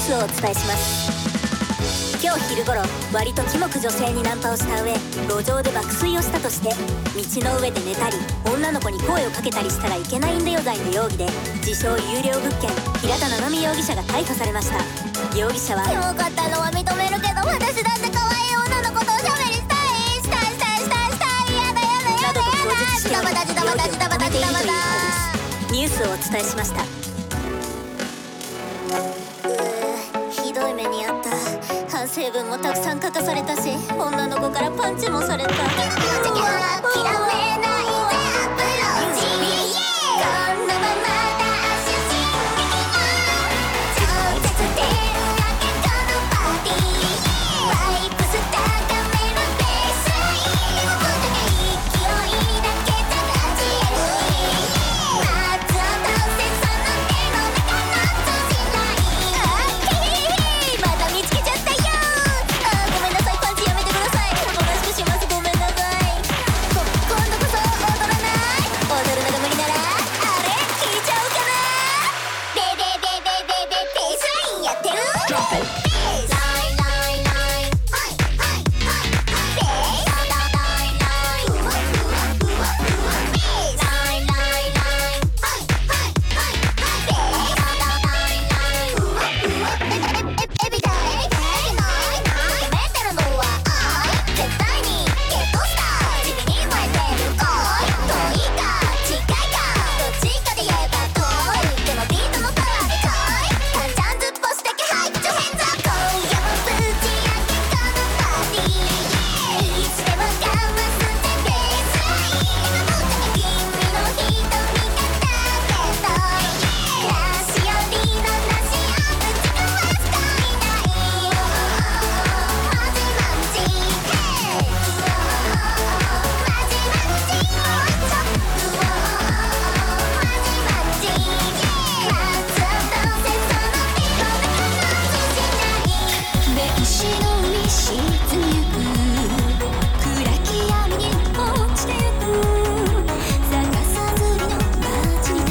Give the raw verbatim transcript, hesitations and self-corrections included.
スをお伝えします。今日昼頃、割とキモく女性にナンパをした上、路上で爆睡をしたとして、道の上で寝たり女の子に声をかけたりしたらいけないんだよ罪の容疑で、自称有料物件平田七海容疑者が逮捕されました。容疑者はキモかったのは認めるけど、私だって可愛い女の子とおしゃべりしたいしたいしたいしたいしたいやだやだやだやだなどと供述しており、 ジタバタジタバタジタバタジタバタ。 ニュースをお伝えしました。 ひどい目にあった。反省文もたくさん書かされたし、女の子からパンチもされた。